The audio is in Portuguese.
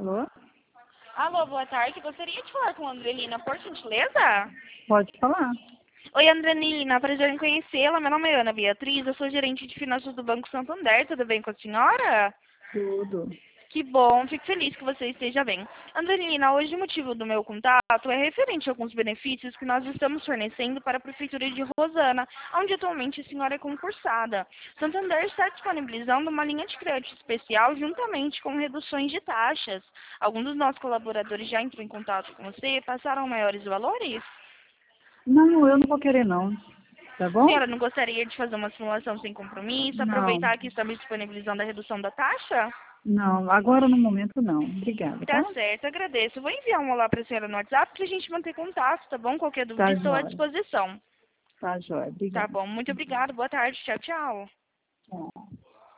Alô? Alô, boa tarde. Gostaria de falar com a Andrelina, por gentileza? Pode falar. Oi, Andrelina. Prazer em conhecê-la. Meu nome é Ana Beatriz. Eu sou gerente de finanças do Banco Santander. Tudo bem com a senhora? Tudo. Que bom. Fico feliz que você esteja bem. Andrelina, hoje o motivo do meu contato é referente a alguns benefícios que nós estamos fornecendo para a Prefeitura de Rosana, onde atualmente a senhora é concursada. Santander está disponibilizando uma linha de crédito especial juntamente com reduções de taxas. Alguns dos nossos colaboradores já entrou em contato com você e passaram maiores valores? Não, eu não vou querer não. Tá A bom? senhora não gostaria de fazer uma simulação sem compromisso, Não, aproveitar que estamos disponibilizando a redução da taxa? não. Agora no momento não. Obrigada, tá? Tá certo, agradeço. Vou enviar um olá para a senhora no WhatsApp para a gente manter contato, tá bom? Qualquer dúvida Tá estou à jóia. disposição. Tá jóia. Tá Obrigada. bom, muito obrigada. Boa tarde. Tchau, tchau. Tchau.